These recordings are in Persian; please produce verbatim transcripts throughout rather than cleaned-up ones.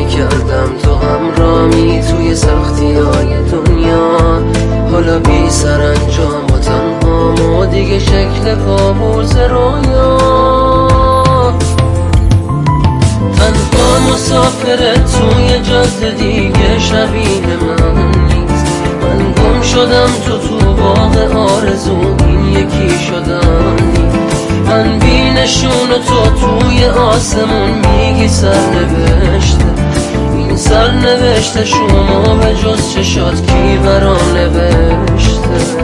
میکردم تو همرامی توی سختی های دنیا. حالا بی سرانجام و تنها و دیگه شکل کابوس رویا. تنها مسافر توی جاده دیگه شبیه من نیست. من گم شدم تو تو باغ آرزو، این یکی شدم نیست. من بی نشون و تو توی آسمون میگی سرنوشته. این سرنوشته شما به جز چشات کی برام نوشته؟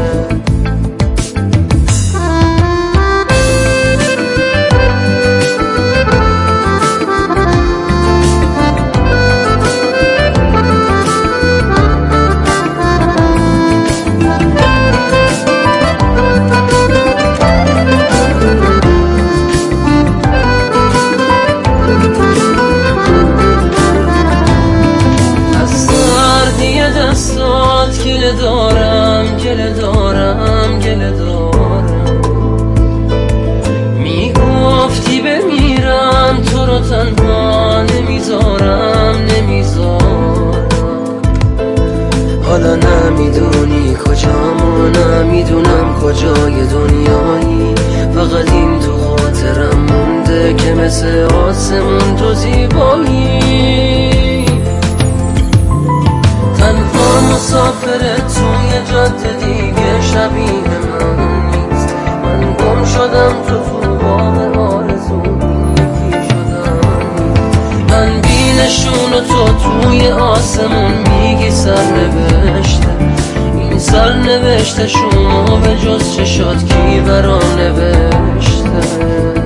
گله دارم گله دارم گله دارم. میگفتی بمیرم تو رو تنها نمیذارم نمیذارم. حالا نمیدونی کجام و نمیدونم کجای دنیایی. فقط این تو خاطرم مونده که مثل آسمون تو زیبایی. تنها مسافر توی جاده دیگه شبیه من نیست. من گم شدم تو تو باغ آرزو، یکی شدم. من بی نشون و تو توی آسمون میگی سرنوشته. این سرنوشته شما به جز چشات کی برام نوشته؟